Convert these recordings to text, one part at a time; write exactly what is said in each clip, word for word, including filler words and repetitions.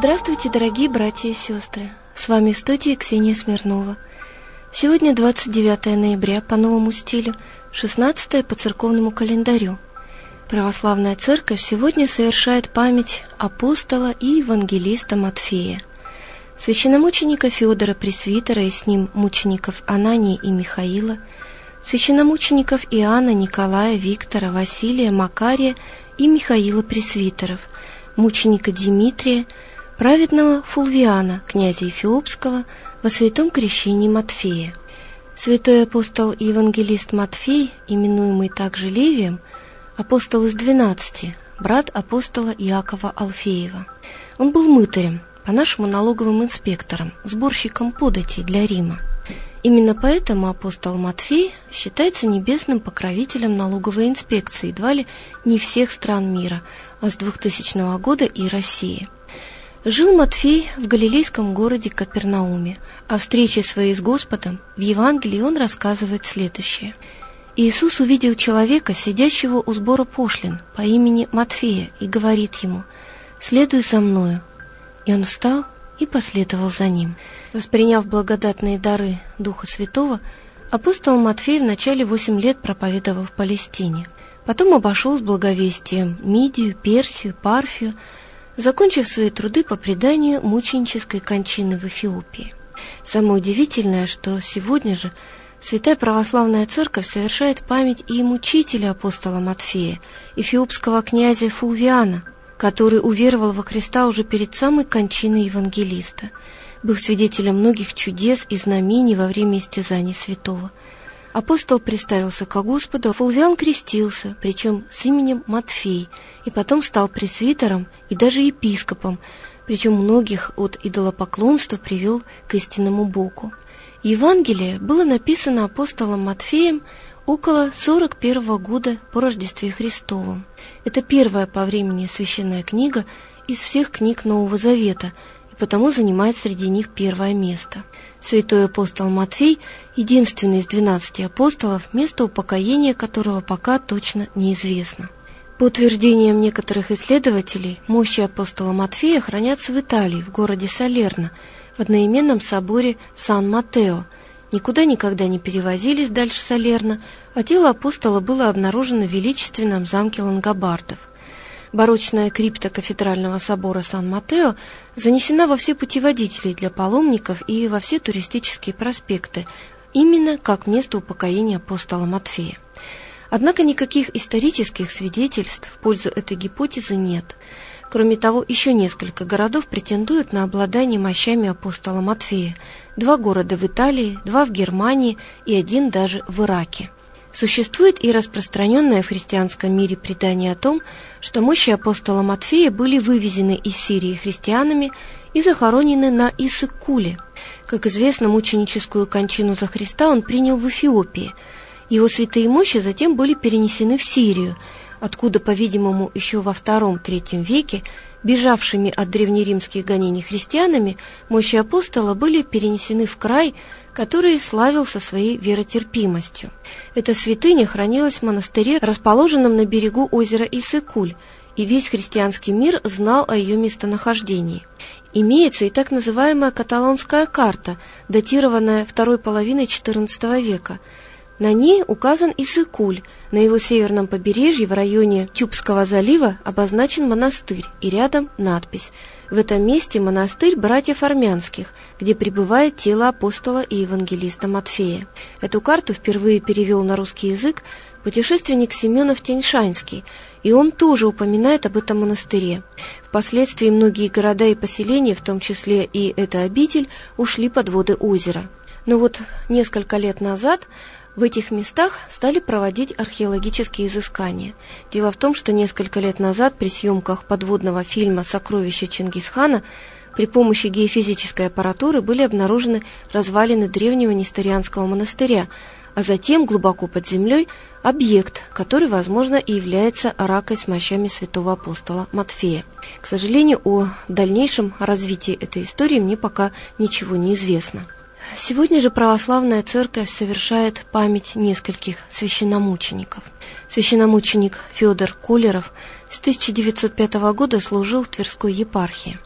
Здравствуйте, дорогие братья и сестры! С вами в студии Ксения Смирнова. Сегодня двадцать девятое ноября по новому стилю, шестнадцатое по церковному календарю. Православная Церковь сегодня совершает память апостола и евангелиста Матфея, священномученика Феодора Пресвитера и с ним мучеников Анании и Михаила, священномучеников Иоанна, Николая, Виктора, Василия, Макария и Михаила Пресвитеров, мученика Димитрия, праведного Фулвиана, князя Эфиопского, во святом крещении Матфея. Святой апостол и евангелист Матфей, именуемый также Левием, апостол из двенадцати, брат апостола Иакова Алфеева. Он был мытарем, по-нашему налоговым инспектором, сборщиком податей для Рима. Именно поэтому апостол Матфей считается небесным покровителем налоговой инспекции едва ли не всех стран мира, а с двухтысячного года и России. Жил Матфей в галилейском городе Капернауме. О встрече своей с Господом в Евангелии он рассказывает следующее. Иисус увидел человека, сидящего у сбора пошлин, по имени Матфея, и говорит ему: «Следуй за мною». И он встал и последовал за ним. Восприняв благодатные дары Духа Святого, апостол Матфей вначале восемь лет проповедовал в Палестине. Потом обошел с благовестием Мидию, Персию, Парфию, закончив свои труды по преданию мученической кончины в Эфиопии. Самое удивительное, что сегодня же Святая Православная Церковь совершает память и мучителя апостола Матфея, эфиопского князя Фулвиана, который уверовал во Христа уже перед самой кончиной евангелиста, был свидетелем многих чудес и знамений во время истязаний святого. Апостол представился ко Господу, а Фулвиан крестился, причем с именем Матфей, и потом стал пресвитером и даже епископом, причем многих от идолопоклонства привел к истинному Богу. Евангелие было написано апостолом Матфеем около сорок первого года по Рождестве Христовом. Это первая по времени священная книга из всех книг Нового Завета, и потому занимает среди них первое место. Святой апостол Матфей – единственный из двенадцати апостолов, место упокоения которого пока точно неизвестно. По утверждениям некоторых исследователей, мощи апостола Матфея хранятся в Италии, в городе Салерно, в одноименном соборе Сан-Матео. Никуда никогда не перевозились дальше Салерно, а тело апостола было обнаружено в величественном замке Лангобардов. Барочная крипта кафедрального собора Сан-Матео занесена во все путеводители для паломников и во все туристические проспекты, именно как место упокоения апостола Матфея. Однако никаких исторических свидетельств в пользу этой гипотезы нет. Кроме того, еще несколько городов претендуют на обладание мощами апостола Матфея. Два города в Италии, два в Германии и один даже в Ираке. Существует и распространенное в христианском мире предание о том, что мощи апостола Матфея были вывезены из Сирии христианами и захоронены на Иссык-Куле. Как известно, мученическую кончину за Христа он принял в Эфиопии. Его святые мощи затем были перенесены в Сирию, откуда, по-видимому, еще во втором-третьем веке, бежавшими от древнеримских гонений христианами, мощи апостола были перенесены в край, который славился своей веротерпимостью. Эта святыня хранилась в монастыре, расположенном на берегу озера Иссык-Куль, и весь христианский мир знал о ее местонахождении. Имеется и так называемая каталонская карта, датированная второй половиной четырнадцатого века. На ней указан Иссык-Куль. На его северном побережье в районе Тюбского залива обозначен монастырь и рядом надпись: «В этом месте монастырь братьев армянских, где пребывает тело апостола и евангелиста Матфея». Эту карту впервые перевел на русский язык путешественник Семенов Тяньшанский, и он тоже упоминает об этом монастыре. Впоследствии многие города и поселения, в том числе и эта обитель, ушли под воды озера. Но вот несколько лет назад в этих местах стали проводить археологические изыскания. Дело в том, что несколько лет назад при съемках подводного фильма «Сокровища Чингисхана» при помощи геофизической аппаратуры были обнаружены развалины древнего несторианского монастыря, а затем глубоко под землей объект, который, возможно, и является аракой с мощами святого апостола Матфея. К сожалению, о дальнейшем развитии этой истории мне пока ничего не известно. Сегодня же православная церковь совершает память нескольких священномучеников. Священномученик Феодор Колеров с тысяча девятьсот пятого года служил в Тверской епархии. В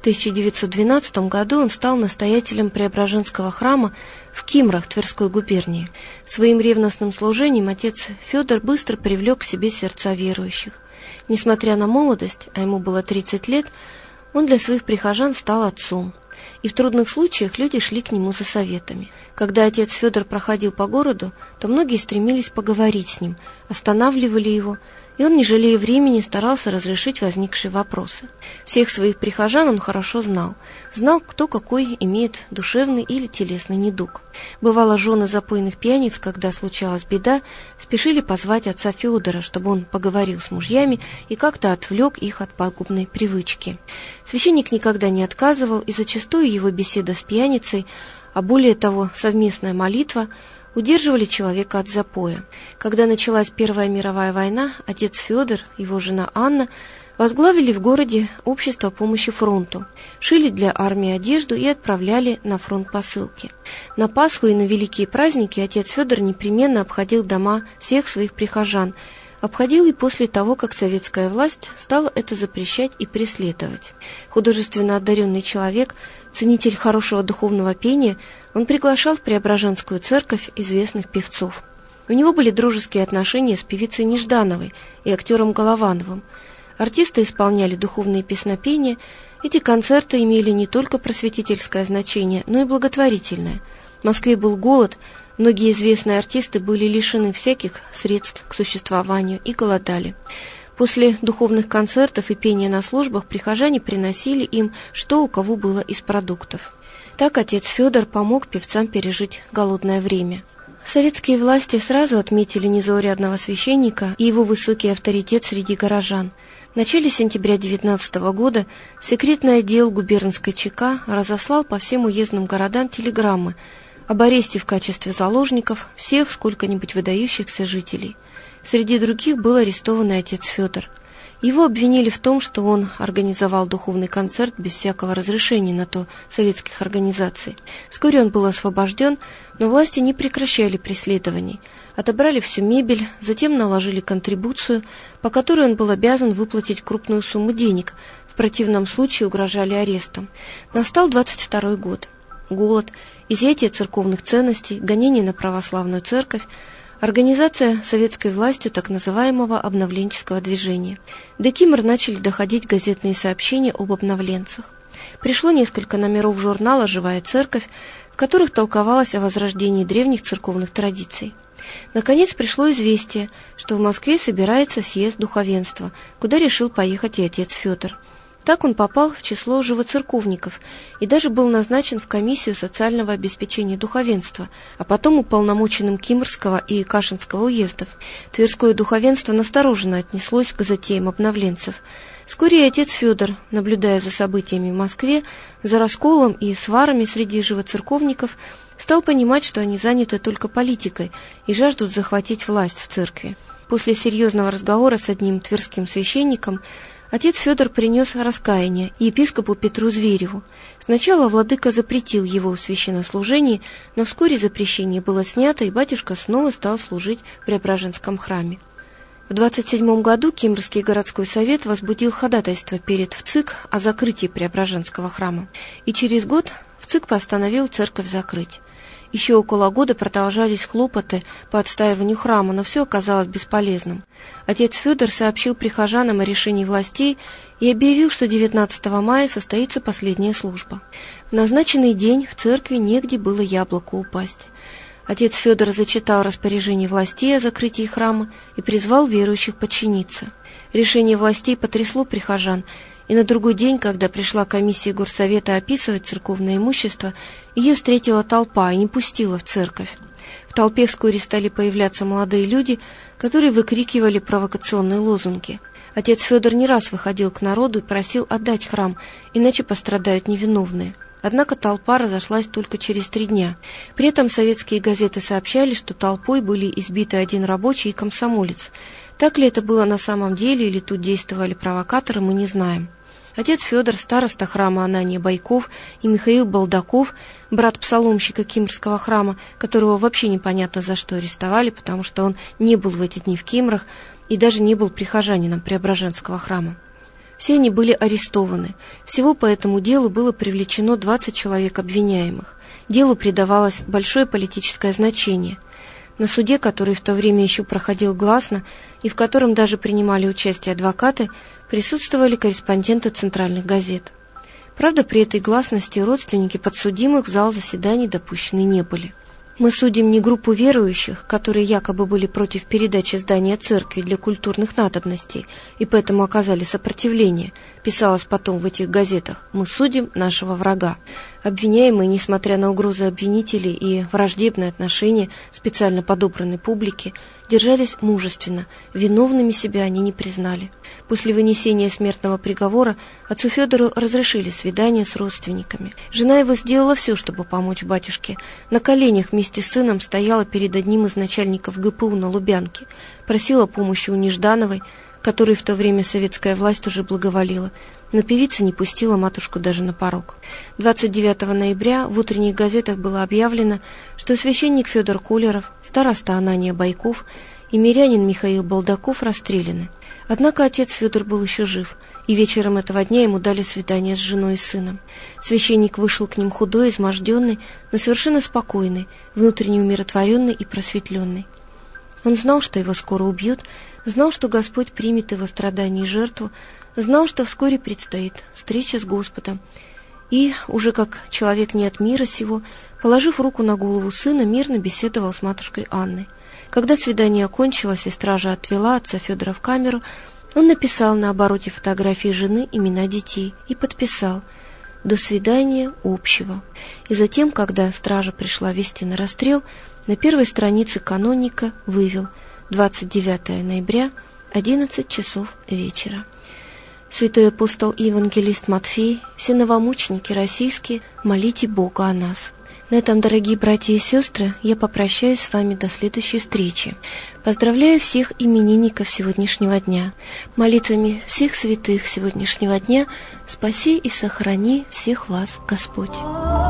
тысяча девятьсот двенадцатом году он стал настоятелем Преображенского храма в Кимрах Тверской губернии. Своим ревностным служением отец Федор быстро привлек к себе сердца верующих. Несмотря на молодость, а ему было тридцать лет, он для своих прихожан стал отцом. И в трудных случаях люди шли к нему за советами. Когда отец Федор проходил по городу, то многие стремились поговорить с ним, останавливали его, и он, не жалея времени, старался разрешить возникшие вопросы. Всех своих прихожан он хорошо знал. Знал, кто какой имеет душевный или телесный недуг. Бывало, жены запойных пьяниц, когда случалась беда, спешили позвать отца Федора, чтобы он поговорил с мужьями и как-то отвлек их от пагубной привычки. Священник никогда не отказывал, и зачастую его беседа с пьяницей, а более того, совместная молитва, удерживали человека от запоя. Когда началась Первая мировая война, отец Федор и его жена Анна возглавили в городе общество помощи фронту, шили для армии одежду и отправляли на фронт посылки. На Пасху и на великие праздники отец Федор непременно обходил дома всех своих прихожан, обходил и после того, как советская власть стала это запрещать и преследовать. Художественно одаренный человек, ценитель хорошего духовного пения, он приглашал в Преображенскую церковь известных певцов. У него были дружеские отношения с певицей Неждановой и актером Головановым. Артисты исполняли духовные песнопения. Эти концерты имели не только просветительское значение, но и благотворительное. В Москве был голод, многие известные артисты были лишены всяких средств к существованию и голодали. После духовных концертов и пения на службах прихожане приносили им, что у кого было из продуктов. Так отец Федор помог певцам пережить голодное время. Советские власти сразу отметили незаурядного священника и его высокий авторитет среди горожан. В начале сентября девятнадцатого года секретный отдел губернской ЧК разослал по всем уездным городам телеграммы об аресте в качестве заложников всех сколько-нибудь выдающихся жителей. Среди других был арестованный отец Федор. Его обвинили в том, что он организовал духовный концерт без всякого разрешения на то советских организаций. Вскоре он был освобожден, но власти не прекращали преследований. Отобрали всю мебель, затем наложили контрибуцию, по которой он был обязан выплатить крупную сумму денег, в противном случае угрожали арестом. Настал двадцать второй год. Голод, изъятие церковных ценностей, гонение на православную церковь, организация советской властью так называемого обновленческого движения. До Кимр начали доходить газетные сообщения об обновленцах. Пришло несколько номеров журнала «Живая церковь», в которых толковалось о возрождении древних церковных традиций. Наконец пришло известие, что в Москве собирается съезд духовенства, куда решил поехать и отец Федор. Так он попал в число живоцерковников и даже был назначен в комиссию социального обеспечения духовенства, а потом уполномоченным Кимрского и Кашинского уездов. Тверское духовенство настороженно отнеслось к затеям обновленцев. Вскоре и отец Федор, наблюдая за событиями в Москве, за расколом и сварами среди живоцерковников, стал понимать, что они заняты только политикой и жаждут захватить власть в церкви. После серьезного разговора с одним тверским священником отец Федор принес раскаяние епископу Петру Звереву. Сначала владыка запретил его в священнослужении, но вскоре запрещение было снято, и батюшка снова стал служить в Преображенском храме. В двадцать седьмом году Кимрский городской совет возбудил ходатайство перед ВЦИК о закрытии Преображенского храма, и через год ВЦИК постановил церковь закрыть. Еще около года продолжались хлопоты по отстаиванию храма, но все оказалось бесполезным. Отец Федор сообщил прихожанам о решении властей и объявил, что девятнадцатого мая состоится последняя служба. В назначенный день в церкви негде было яблоку упасть. Отец Федор зачитал распоряжение властей о закрытии храма и призвал верующих подчиниться. Решение властей потрясло прихожан, и на другой день, когда пришла комиссия горсовета описывать церковное имущество, ее встретила толпа и не пустила в церковь. В толпе вскоре стали появляться молодые люди, которые выкрикивали провокационные лозунги. Отец Федор не раз выходил к народу и просил отдать храм, иначе пострадают невиновные. Однако толпа разошлась только через три дня. При этом советские газеты сообщали, что толпой были избиты один рабочий и комсомолец. Так ли это было на самом деле, или тут действовали провокаторы, мы не знаем. Отец Федор, староста храма Анания Байков, и Михаил Балдаков, брат псаломщика Кимрского храма, которого вообще непонятно за что арестовали, потому что он не был в эти дни в Кимрах и даже не был прихожанином Преображенского храма. Все они были арестованы. Всего по этому делу было привлечено двадцать человек обвиняемых. Делу придавалось большое политическое значение. На суде, который в то время еще проходил гласно и в котором даже принимали участие адвокаты, присутствовали корреспонденты центральных газет. Правда, при этой гласности родственники подсудимых в зал заседаний допущены не были. Мы судим не группу верующих, которые якобы были против передачи здания церкви для культурных надобностей и поэтому оказали сопротивление, писалось потом в этих газетах. Мы судим нашего врага. Обвиняемые, несмотря на угрозы обвинителей и враждебное отношение специально подобранной публики, держались мужественно, виновными себя они не признали. После вынесения смертного приговора отцу Федору разрешили свидание с родственниками. Жена его сделала все, чтобы помочь батюшке. На коленях вместе с сыном стояла перед одним из начальников ГПУ на Лубянке, просила помощи у Неждановой, которой в то время советская власть уже благоволила, но певица не пустила матушку даже на порог. двадцать девятого ноября в утренних газетах было объявлено, что священник Федор Кулеров, староста Анания Байков и мирянин Михаил Балдаков расстреляны. Однако отец Федор был еще жив, и вечером этого дня ему дали свидание с женой и сыном. Священник вышел к ним худой, изможденный, но совершенно спокойный, внутренне умиротворенный и просветленный. Он знал, что его скоро убьют, знал, что Господь примет его страдания и жертву, знал, что вскоре предстоит встреча с Господом. И, уже как человек не от мира сего, положив руку на голову сына, мирно беседовал с матушкой Анной. Когда свидание окончилось и стража отвела отца Федора в камеру, он написал на обороте фотографии жены имена детей и подписал «До свидания общего». И затем, когда стража пришла вести на расстрел, на первой странице каноника вывел двадцать девятого ноября, одиннадцать часов вечера. Святой апостол и евангелист Матфей, все новомученики российские, молите Бога о нас. На этом, дорогие братья и сестры, я попрощаюсь с вами до следующей встречи. Поздравляю всех именинников сегодняшнего дня. Молитвами всех святых сегодняшнего дня спаси и сохрани всех вас, Господь.